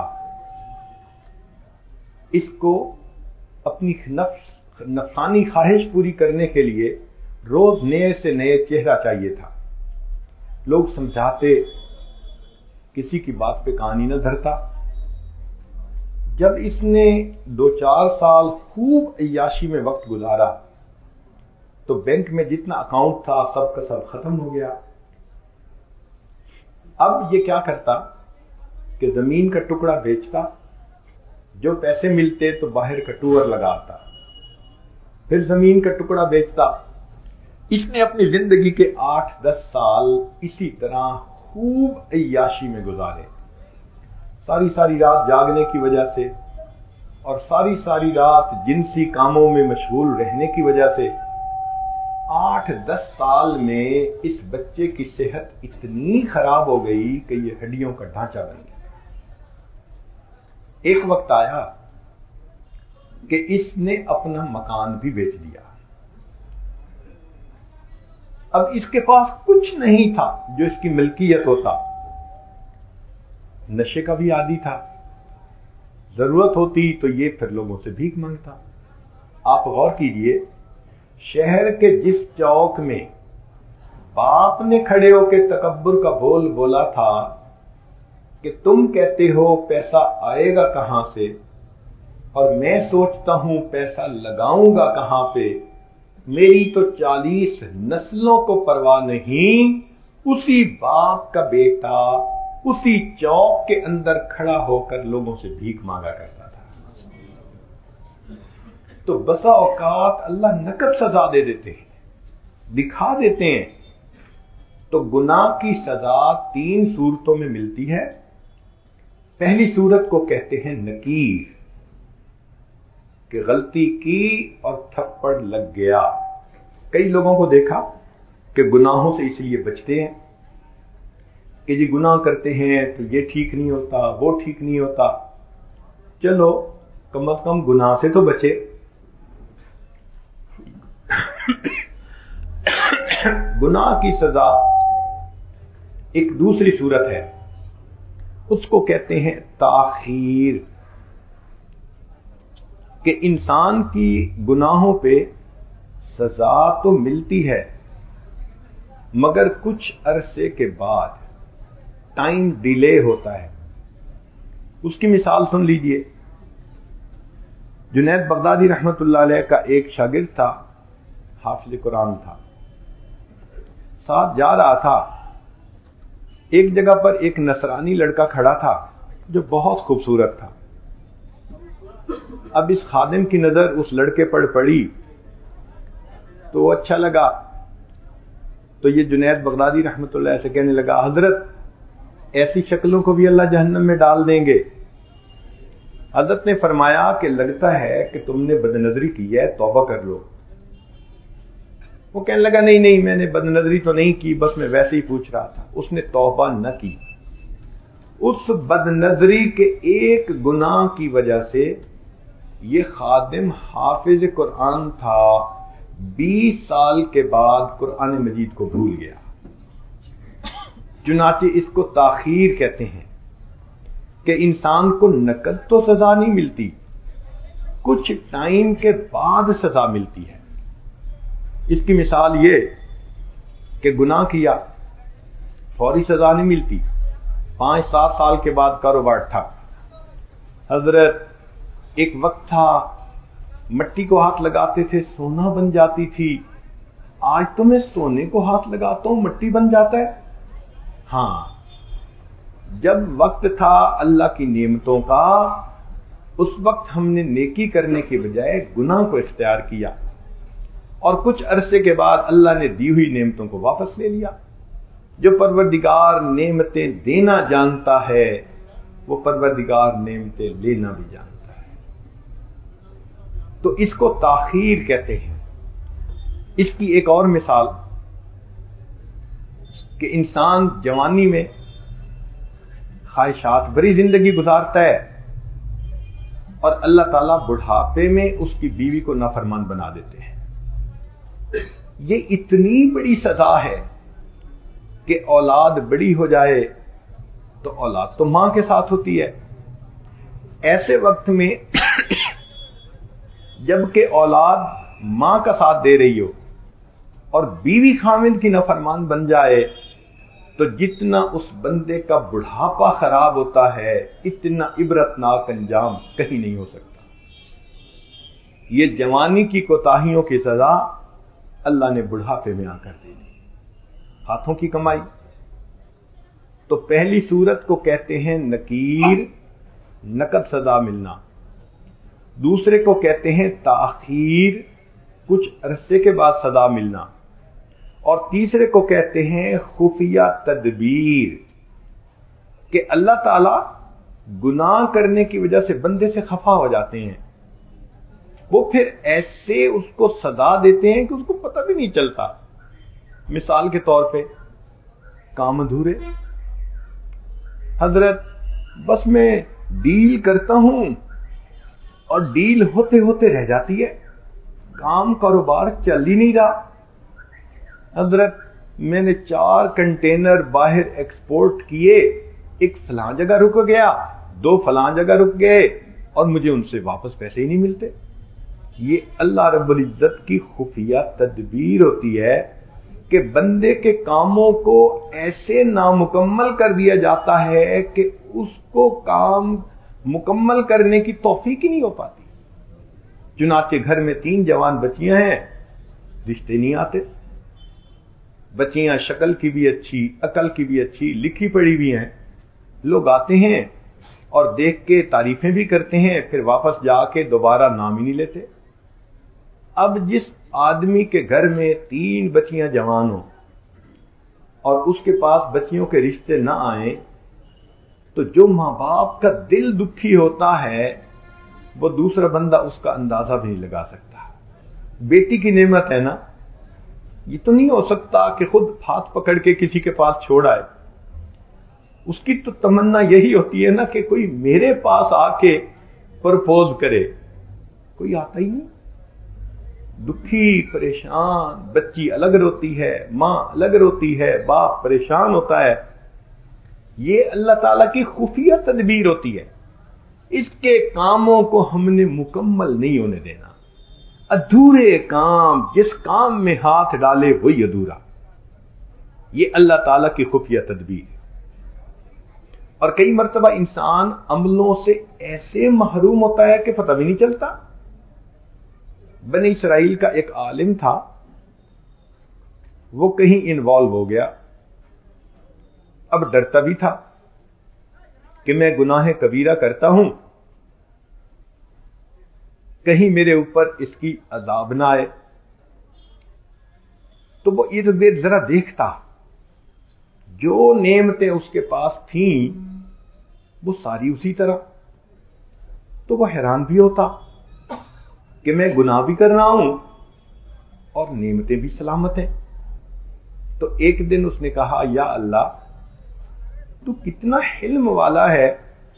Speaker 1: اس کو اپنی نفس نفسانی خواہش پوری کرنے کے لیے روز نئے سے نئے چہرہ چاہیے تھا. لوگ سمجھاتے، کسی کی بات پہ کان ہی نہ دھرتا. جب اس نے دو چار سال خوب عیاشی میں وقت گزارا تو بینک میں جتنا اکاؤنٹ تھا سب کا سب ختم ہو گیا. اب یہ کیا کرتا کہ زمین کا ٹکڑا بیچتا، جو پیسے ملتے تو باہر کا ٹور لگاتا، پھر زمین کا ٹکڑا بیچتا. اس نے اپنی زندگی کے آٹھ دس سال اسی طرح خوب عیاشی میں گزارے. ساری ساری رات جاگنے کی وجہ سے اور ساری ساری رات جنسی کاموں میں مشغول رہنے کی وجہ سے آٹھ دس سال میں اس بچے کی صحت اتنی خراب ہو گئی کہ یہ ہڈیوں کا ڈھانچہ بن گیا. ایک وقت آیا کہ اس نے اپنا مکان بھی بیچ دیا. اب اس کے پاس کچھ نہیں تھا جو اس کی ملکیت ہوتا. نشے کا بھی عادی تھا، ضرورت ہوتی تو یہ پھر لوگوں سے بھیک مانگتا. آپ غور کیجئے، شہر کے جس چوک میں باپ نے کھڑے ہو کے تکبر کا بول بولا تھا کہ تم کہتے ہو پیسہ آئے گا کہاں سے اور میں سوچتا ہوں پیسہ لگاؤں گا کہاں پہ، میری تو چالیس نسلوں کو پرواہ نہیں، اسی باپ کا بیٹا اسی چوک کے اندر کھڑا ہو کر لوگوں سے بھیک مانگا کرتا تھا. تو بسا اوقات اللہ نقد سزا دے دیتے ہیں، دکھا دیتے ہیں. تو گناہ کی سزا تین صورتوں میں ملتی ہے. پہلی صورت کو کہتے ہیں نکیر، کہ غلطی کی اور تھپڑ لگ گیا. کئی لوگوں کو دیکھا کہ گناہوں سے اس لیے بچتے ہیں کہ جی گناہ کرتے ہیں تو یہ ٹھیک نہیں ہوتا، وہ ٹھیک نہیں ہوتا. چلو کم از کم گناہ سے تو بچے. گناہ کی سزا ایک دوسری صورت ہے، اس کو کہتے ہیں تاخیر، کہ انسان کی گناہوں پہ سزا تو ملتی ہے مگر کچھ عرصے کے بعد ٹائم ڈیلے ہوتا ہے. اس کی مثال سن لیجئے. جنید بغدادی رحمت اللہ علیہ کا ایک شاگرد تھا، حافظ قرآن تھا. ساتھ جا رہا تھا، ایک جگہ پر ایک نصرانی لڑکا کھڑا تھا جو بہت خوبصورت تھا. اب اس خادم کی نظر اس لڑکے پر پڑی تو وہ اچھا لگا. تو یہ جنید بغدادی رحمت اللہ علیہ سے کہنے لگا، حضرت ایسی شکلوں کو بھی اللہ جہنم میں ڈال دیں گے. حضرت نے فرمایا کہ لگتا ہے کہ تم نے بد نظری کی ہے، توبہ کر لو. وہ کہنے لگا نہیں نہیں میں نے بد نظری تو نہیں کی، بس میں ویسے ہی پوچھ رہا تھا. اس نے توبہ نہ کی. اس بد نظری کے ایک گناہ کی وجہ سے یہ خادم حافظ قرآن تھا، بیس سال کے بعد قرآن مجید کو بھول گیا. چنانچہ اس کو تاخیر کہتے ہیں کہ انسان کو نقد تو سزا نہیں ملتی، کچھ ٹائم کے بعد سزا ملتی ہے. اس کی مثال یہ کہ گناہ کیا، فوری سزا نہیں ملتی، پانچ سات سال کے بعد کاروبار ٹھپ. حضرت ایک وقت تھا مٹی کو ہاتھ لگاتے تھے سونا بن جاتی تھی، آج تو میں سونے کو ہاتھ لگاتا ہوں مٹی بن جاتا ہے. ہاں، جب وقت تھا اللہ کی نعمتوں کا، اس وقت ہم نے نیکی کرنے کے بجائے گناہ کو اختیار کیا، اور کچھ عرصے کے بعد اللہ نے دی ہوئی نعمتوں کو واپس لے لیا. جو پروردگار نعمتیں دینا جانتا ہے وہ پروردگار نعمتیں لینا بھی جانتا ہے. تو اس کو تاخیر کہتے ہیں. اس کی ایک اور مثال کہ انسان جوانی میں خواہشات بری زندگی گزارتا ہے اور اللہ تعالیٰ بڑھاپے میں اس کی بیوی کو نافرمان بنا دیتے ہیں. یہ اتنی بڑی سزا ہے کہ اولاد بڑی ہو جائے تو اولاد تو ماں کے ساتھ ہوتی ہے. ایسے وقت میں جب کہ اولاد ماں کا ساتھ دے رہی ہو اور بیوی خامند کی نافرمان بن جائے تو جتنا اس بندے کا بڑھاپا خراب ہوتا ہے اتنا عبرتناک انجام کہیں نہیں ہو سکتا. یہ جوانی کی کوتاہیوں کی سزا اللہ نے بڑھاپے میں آ کر دے دی. ہاتھوں کی کمائی تو پہلی صورت کو کہتے ہیں نکیر، نقد سزا ملنا. دوسرے کو کہتے ہیں تاخیر، کچھ عرصے کے بعد سزا ملنا. اور تیسرے کو کہتے ہیں خفیہ تدبیر، کہ اللہ تعالی گناہ کرنے کی وجہ سے بندے سے خفا ہو جاتے ہیں، وہ پھر ایسے اس کو سزا دیتے ہیں کہ اس کو پتہ بھی نہیں چلتا. مثال کے طور پہ کام ادھورے. حضرت بس میں ڈیل کرتا ہوں اور ڈیل ہوتے ہوتے رہ جاتی ہے، کام کاروبار چل ہی نہیں رہا. حضرت میں نے چار کنٹینر باہر ایکسپورٹ کیے، ایک فلاں جگہ رک گیا، دو فلاں جگہ رک گئے اور مجھے ان سے واپس پیسے ہی نہیں ملتے. یہ اللہ رب العزت کی خفیہ تدبیر ہوتی ہے کہ بندے کے کاموں کو ایسے نامکمل کر دیا جاتا ہے کہ اس کو کام مکمل کرنے کی توفیق ہی نہیں ہو پاتی. چنانچہ گھر میں تین جوان بچیاں ہیں، رشتے نہیں آتے. بچیاں شکل کی بھی اچھی، عقل کی بھی اچھی، لکھی پڑھی بھی ہیں. لوگ آتے ہیں اور دیکھ کے تعریفیں بھی کرتے ہیں، پھر واپس جا کے دوبارہ نام ہی نہیں لیتے. اب جس آدمی کے گھر میں تین بچیاں جوان ہوں اور اس کے پاس بچیوں کے رشتے نہ آئیں تو جو ماں باپ کا دل دکھی ہوتا ہے وہ دوسرا بندہ اس کا اندازہ بھی نہیں لگا سکتا. بیٹی کی نعمت ہے نا، یہ تو نہیں ہو سکتا کہ خود ہاتھ پکڑ کے کسی کے پاس چھوڑ آئے. اس کی تو تمنا یہی ہوتی ہے نا کہ کوئی میرے پاس آ کے پرپوز کرے. کوئی آتا ہی نہیں. دکھی پریشان بچی الگ روتی ہے، ماں الگ روتی ہے، باپ پریشان ہوتا ہے. یہ اللہ تعالیٰ کی خفیہ تدبیر ہوتی ہے. اس کے کاموں کو ہم نے مکمل نہیں ہونے دینا. ادھورے کام، جس کام میں ہاتھ ڈالے وہی ادھورا. یہ اللہ تعالیٰ کی خفیہ تدبیر. اور کئی مرتبہ انسان عملوں سے ایسے محروم ہوتا ہے کہ پتہ بھی نہیں چلتا. بنی اسرائیل کا ایک عالم تھا، وہ کہیں انوالو ہو گیا. اب ڈرتا بھی تھا کہ میں گناہ کبیرہ کرتا ہوں، کہیں میرے اوپر اس کی عذاب نہ آئے. تو وہ ارد گرد ذرا دیکھتا، جو نعمتیں اس کے پاس تھیں وہ ساری اسی طرح. تو وہ حیران بھی ہوتا کہ میں گناہ بھی کر رہا ہوں اور نعمتیں بھی سلامت ہیں. تو ایک دن اس نے کہا، یا اللہ تو کتنا حلم والا ہے،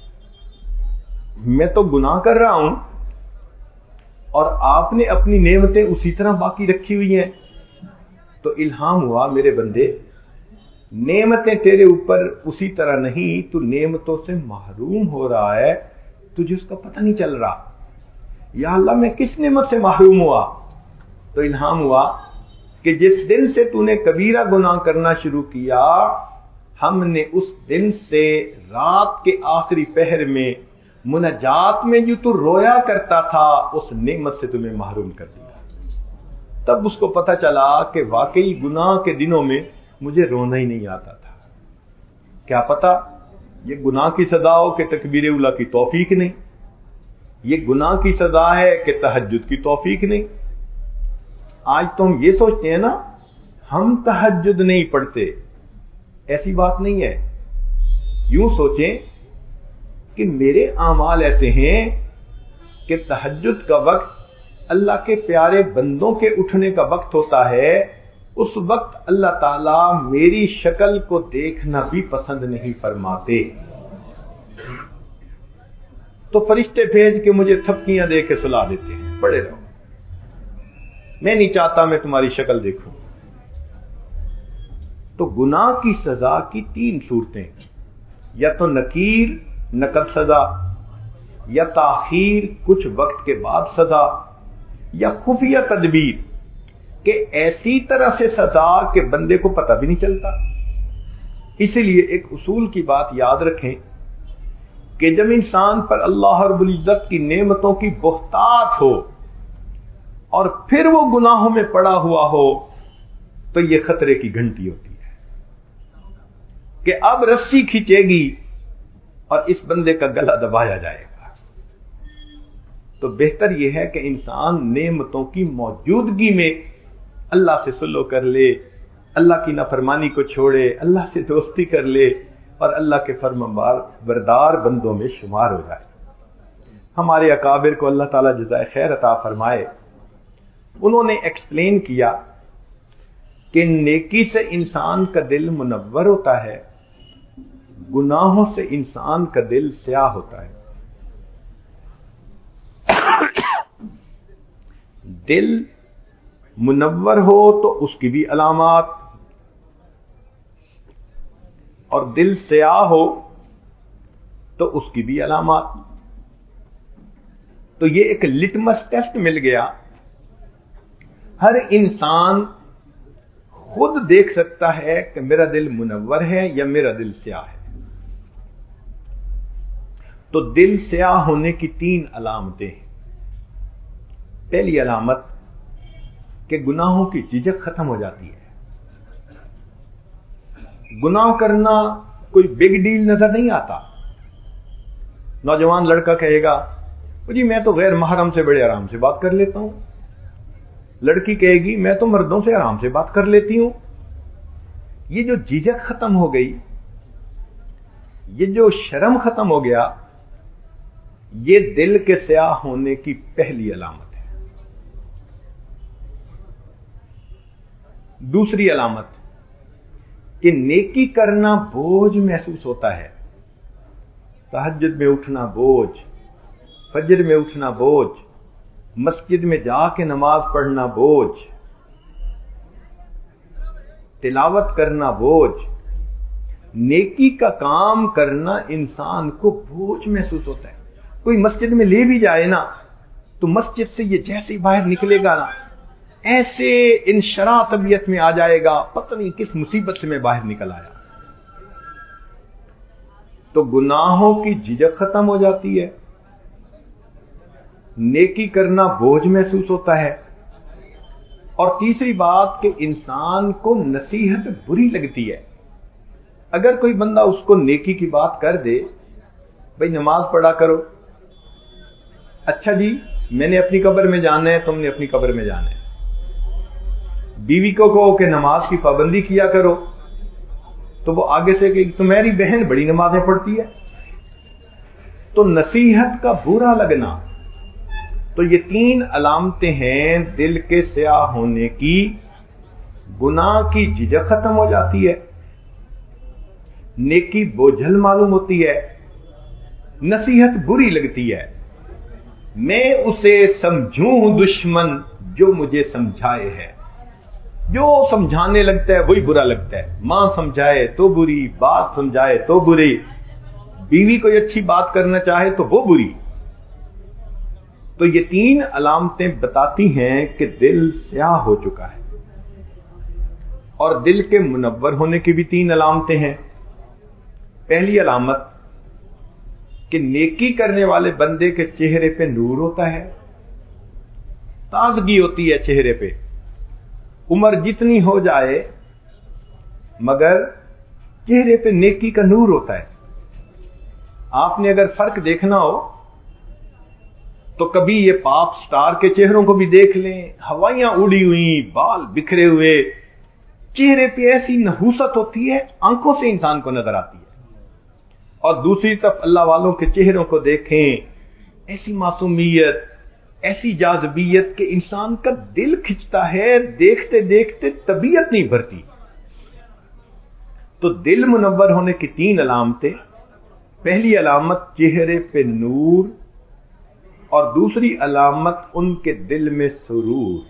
Speaker 1: میں تو گناہ کر رہا ہوں اور آپ نے اپنی نعمتیں اسی طرح باقی رکھی ہوئی ہیں. تو الہام ہوا، میرے بندے نعمتیں تیرے اوپر اسی طرح نہیں، تو نعمتوں سے محروم ہو رہا ہے، تجھے اس کا پتہ نہیں چل رہا. یا اللہ میں کس نعمت سے محروم ہوا؟ تو الہام ہوا کہ جس دن سے تو نے کبیرہ گناہ کرنا شروع کیا، ہم نے اس دن سے رات کے آخری پہر میں مناجات میں جو تو رویا کرتا تھا اس نعمت سے تمہیں محروم کر دیا. تب اس کو پتہ چلا کہ واقعی گناہ کے دنوں میں مجھے رونا ہی نہیں آتا تھا. کیا پتا یہ گناہ کی سزا ہو کہ تکبیر اولیٰ کی توفیق نہیں، یہ گناہ کی سزا ہے کہ تہجد کی توفیق نہیں. آج تو ہم یہ سوچتے ہیں نا ہم تہجد نہیں پڑھتے، ایسی بات نہیں ہے. یوں سوچیں کہ میرے اعمال ایسے ہیں کہ تہجد کا وقت اللہ کے پیارے بندوں کے اٹھنے کا وقت ہوتا ہے، اس وقت اللہ تعالیٰ میری شکل کو دیکھنا بھی پسند نہیں فرماتے. تو فرشتے بھیج کے مجھے تھپکیاں دے کے سلا دیتے ہیں، پڑے رہو، میں نہیں چاہتا میں تمہاری شکل دیکھوں. تو گناہ کی سزا کی تین صورتیں، یا تو نکیر نقد سزا، یا تاخیر کچھ وقت کے بعد سزا، یا خفیہ تدبیر کہ ایسی طرح سے سزا کہ بندے کو پتہ بھی نہیں چلتا. اسی لیے ایک اصول کی بات یاد رکھیں کہ جب انسان پر اللہ رب العزت کی نعمتوں کی بہتات ہو اور پھر وہ گناہوں میں پڑا ہوا ہو تو یہ خطرے کی گھنٹی ہوتی ہے کہ اب رسی کھینچے گی اور اس بندے کا گلا دبایا جائے گا. تو بہتر یہ ہے کہ انسان نعمتوں کی موجودگی میں اللہ سے سلو کر لے، اللہ کی نافرمانی کو چھوڑے، اللہ سے دوستی کر لے اور اللہ کے فرمان بردار بندوں میں شمار ہو جائے. ہمارے اکابر کو اللہ تعالیٰ جزائے خیر عطا فرمائے، انہوں نے ایکسپلین کیا کہ نیکی سے انسان کا دل منور ہوتا ہے، گناہوں سے انسان کا دل سیاہ ہوتا ہے. دل منور ہو تو اس کی بھی علامات، اور دل سیاہ ہو تو اس کی بھی علامات. تو یہ ایک لٹمس ٹیسٹ مل گیا. ہر انسان خود دیکھ سکتا ہے کہ میرا دل منور ہے یا میرا دل سیاہ ہے. تو دل سیاہ ہونے کی تین علامتیں ہیں. پہلی علامت کہ گناہوں کی جھجک ختم ہو جاتی ہے. گناہ کرنا کوئی بگ ڈیل نظر نہیں آتا. نوجوان لڑکا کہے گا جی میں تو غیر محرم سے بڑے آرام سے بات کر لیتا ہوں، لڑکی کہے گی میں تو مردوں سے آرام سے بات کر لیتی ہوں. یہ جو جھجک ختم ہو گئی، یہ جو شرم ختم ہو گیا، یہ دل کے سیاہ ہونے کی پہلی علامت ہے. دوسری علامت کہ نیکی کرنا بوجھ محسوس ہوتا ہے. تہجد میں اٹھنا بوجھ، فجر میں اٹھنا بوجھ، مسجد میں جا کے نماز پڑھنا بوجھ، تلاوت کرنا بوجھ، نیکی کا کام کرنا انسان کو بوجھ محسوس ہوتا ہے. کوئی مسجد میں لے بھی جائے نا تو مسجد سے یہ جیسے ہی باہر نکلے گا نا ایسے انشراح طبیعت میں آ جائے گا، پتہ نہیں کس مصیبت سے میں باہر نکل آیا. تو گناہوں کی جھجک ختم ہو جاتی ہے، نیکی کرنا بوجھ محسوس ہوتا ہے. اور تیسری بات کہ انسان کو نصیحت بری لگتی ہے. اگر کوئی بندہ اس کو نیکی کی بات کر دے، بھئی نماز پڑھا کرو، اچھا جی میں نے اپنی قبر میں جانا ہے، تم نے اپنی قبر میں جانا ہے. بیوی کو کہو کہ نماز کی پابندی کیا کرو تو وہ آگے سے کہ تمہاری بہن بڑی نمازیں پڑھتی ہے. تو نصیحت کا برا لگنا. تو یہ تین علامتیں ہیں دل کے سیاہ ہونے کی. گناہ کی جھجک ختم ہو جاتی ہے، نیکی بوجھل معلوم ہوتی ہے، نصیحت بری لگتی ہے. میں اسے سمجھوں دشمن جو مجھے سمجھائے ہے. جو سمجھانے لگتا ہے وہی برا لگتا ہے. ماں سمجھائے تو بری، بات سمجھائے تو بری، بیوی کوئی اچھی بات کرنا چاہے تو وہ بری. تو یہ تین علامتیں بتاتی ہیں کہ دل سیاہ ہو چکا ہے. اور دل کے منور ہونے کی بھی تین علامتیں ہیں. پہلی علامت کہ نیکی کرنے والے بندے کے چہرے پہ نور ہوتا ہے، تازگی ہوتی ہے چہرے پہ، عمر جتنی ہو جائے مگر چہرے پہ نیکی کا نور ہوتا ہے۔ آپ نے اگر فرق دیکھنا ہو تو کبھی یہ پاپ سٹار کے چہروں کو بھی دیکھ لیں، ہوائیاں اڑی ہوئی، بال بکھرے ہوئے، چہرے پہ ایسی نحوست ہوتی ہے، آنکھوں سے انسان کو نظر آتی ہے۔ اور دوسری طرف اللہ والوں کے چہروں کو دیکھیں، ایسی معصومیت، ایسی جاذبیت کہ انسان کا دل کھنچتا ہے، دیکھتے دیکھتے طبیعت نہیں بھرتی۔ تو دل منور ہونے کی تین علامتیں، پہلی علامت چہرے پہ نور، اور دوسری علامت ان کے دل میں سرور،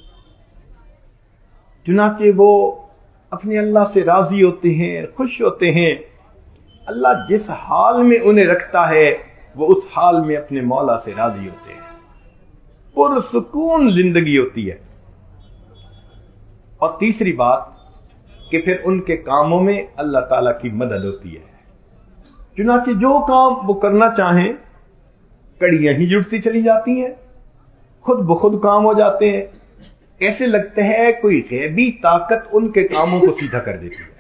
Speaker 1: چنانچہ وہ اپنے اللہ سے راضی ہوتے ہیں، خوش ہوتے ہیں۔ اللہ جس حال میں انہیں رکھتا ہے وہ اس حال میں اپنے مولا سے راضی ہوتے ہیں، پرسکون زندگی ہوتی ہے۔ اور تیسری بات کہ پھر ان کے کاموں میں اللہ تعالیٰ کی مدد ہوتی ہے، چنانچہ جو کام وہ کرنا چاہیں کڑیاں ہی جڑتی چلی جاتی ہیں، خود بخود کام ہو جاتے ہیں، ایسے لگتے ہے کوئی غیبی طاقت ان کے کاموں کو سیدھا کر دیتی ہے۔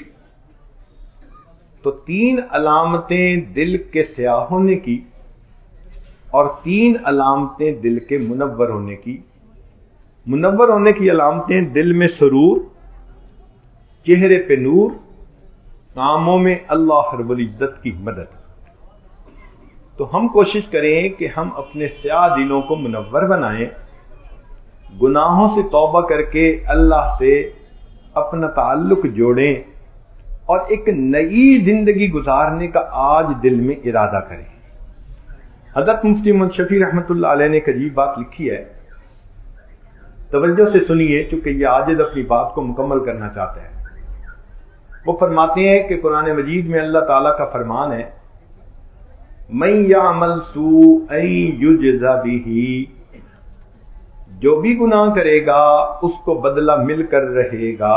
Speaker 1: تو تین علامتیں دل کے سیاہ ہونے کی اور تین علامتیں دل کے منور ہونے کی۔ منور ہونے کی علامتیں دل میں سرور، چہرے پہ نور، کاموں میں اللہ رب العزت کی مدد۔ تو ہم کوشش کریں کہ ہم اپنے سیاہ دلوں کو منور بنائیں، گناہوں سے توبہ کر کے اللہ سے اپنا تعلق جوڑیں اور ایک نئی زندگی گزارنے کا آج دل میں ارادہ کریں۔ حضرت مفتی محمد شفیع رحمۃ اللہ علیہ نے ایک عجیب بات لکھی ہے، توجہ سے سنیے چونکہ یہ عاجز اپنی بات کو مکمل کرنا چاہتا ہے۔ وہ فرماتے ہیں کہ قرآن مجید میں اللہ تعالیٰ کا فرمان ہے، مَن یعمل سوءًا یجز بہ، جو بھی گناہ کرے گا اس کو بدلہ مل کر رہے گا۔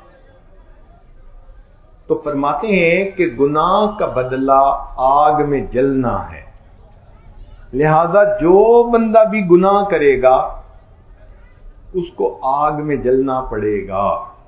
Speaker 1: تو فرماتے ہیں کہ گناہ کا بدلہ آگ میں جلنا ہے، لہذا جو بندہ بھی گناہ کرے گا اس کو آگ میں جلنا پڑے گا۔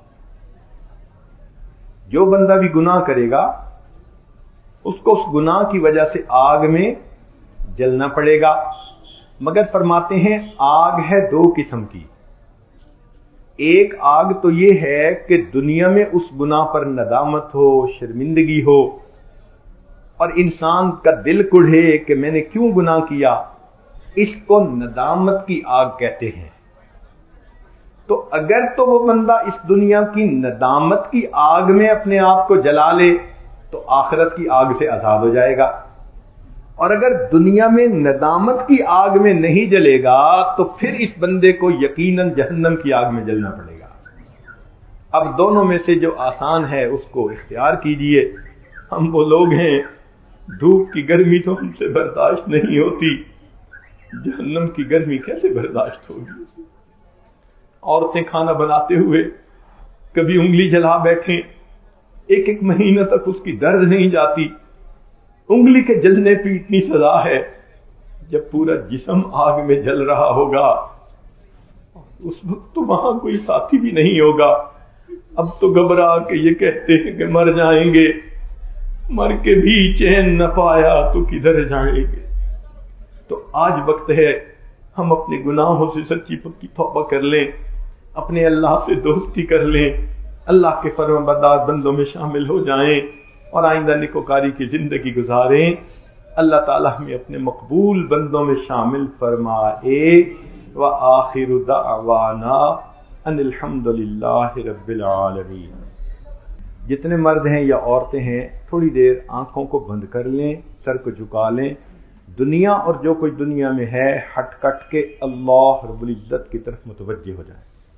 Speaker 1: جو بندہ بھی گناہ کرے گا اس کو اس گناہ کی وجہ سے آگ میں جلنا پڑے گا۔ مگر فرماتے ہیں آگ ہے دو قسم کی، ایک آگ تو یہ ہے کہ دنیا میں اس گناہ پر ندامت ہو، شرمندگی ہو، اور انسان کا دل کڑھے کہ میں نے کیوں گناہ کیا، اس کو ندامت کی آگ کہتے ہیں۔ تو اگر تو وہ بندہ اس دنیا کی ندامت کی آگ میں اپنے آپ کو جلا لے تو آخرت کی آگ سے آزاد ہو جائے گا، اور اگر دنیا میں ندامت کی آگ میں نہیں جلے گا تو پھر اس بندے کو یقیناً جہنم کی آگ میں جلنا پڑے گا۔ اب دونوں میں سے جو آسان ہے اس کو اختیار کیجئے۔ ہم وہ لوگ ہیں دھوپ کی گرمی تو ہم سے برداشت نہیں ہوتی، جہنم کی گرمی کیسے برداشت ہوگی؟ عورتیں کھانا بناتے ہوئے کبھی انگلی جلا بیٹھیں، ایک ایک مہینہ تک اس کی درد نہیں جاتی، انگلی کے جلنے پہ اتنی سزا ہے، جب پورا جسم آگ میں جل رہا ہوگا اس وقت تو وہاں کوئی ساتھی بھی نہیں ہوگا۔ اب تو گھبرا کے یہ کہتے ہیں کہ مر جائیں گے، مر کے بھی چین نہ پایا تو کدھر جائیں گے۔ تو آج وقت ہے ہم اپنے گناہوں سے سچی پکی توبہ کر لیں، اپنے اللہ سے دوستی کر لیں، اللہ کے فرمان بردار بندوں میں شامل ہو جائیں اور آئندہ نیکوکاری کی زندگی گزاریں۔ اللہ تعالیٰ ہمیں اپنے مقبول بندوں میں شامل فرمائے۔ وآخر دعوانا ان الحمد للہ رب العالمین۔ جتنے مرد ہیں یا عورتیں ہیں تھوڑی دیر آنکھوں کو بند کر لیں، سر کو جھکا لیں، دنیا اور جو کچھ دنیا میں ہے ہٹ کٹ کے اللہ رب العزت کی طرف متوجہ ہو جائیں۔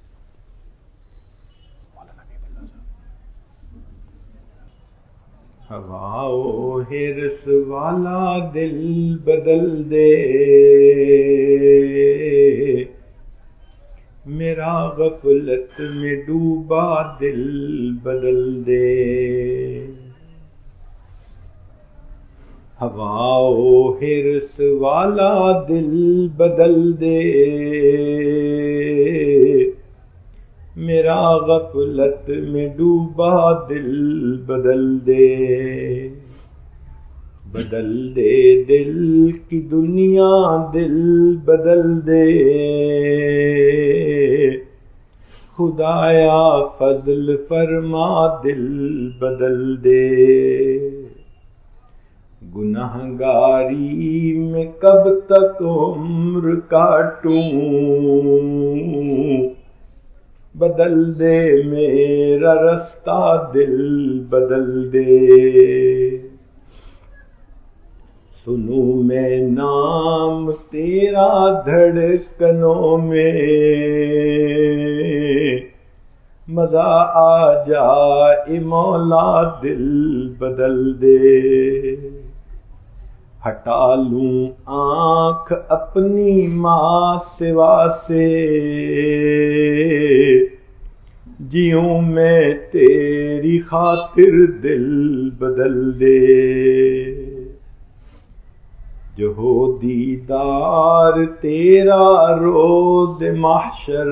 Speaker 1: ہوا و حرص والا دل بدل دے، میرا غفلت میں ڈوبا دل بدل دے، ہوا و حرص والا دل بدل دے، میرا غفلت میں ڈوبا دل بدل دے، بدل دے دل کی دنیا دل بدل دے، خدایا فضل فرما دل بدل دے، گنہگاری میں کب تک عمر کاٹوں، بدل دے میرا رستہ دل بدل دے، سنوں میں نام تیرا دھڑکنوں میں، مزہ آ جائے مولا دل بدل دے، ہٹا لوں آنکھ اپنی ماں سوا سے، جیوں میں تیری خاطر دل بدل دے، جو ہو دیدار تیرا روز محشر،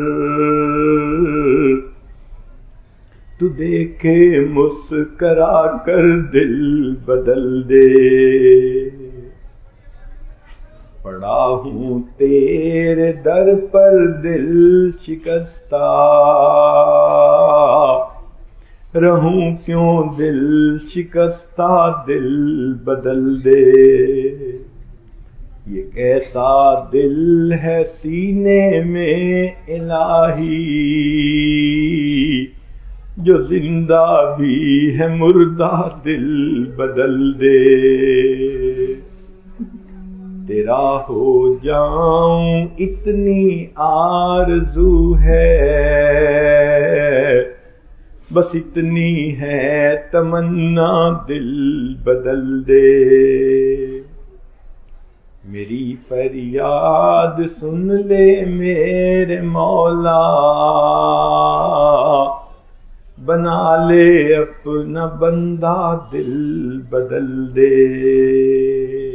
Speaker 1: تو دیکھے مسکرا کر دل بدل دے، پڑا ہوں تیرے در پر دل شکستہ، رہوں کیوں دل شکستہ دل بدل دے، یہ کیسا دل ہے سینے میں الہی، جو زندہ بھی ہے مردہ دل بدل دے، تیرا ہو جاؤں اتنی آرزو ہے، بس اتنی ہے تمنا دل بدل دے، میری فریاد سن لے میرے مولا، بنا لے اپنا بندہ دل بدل دے۔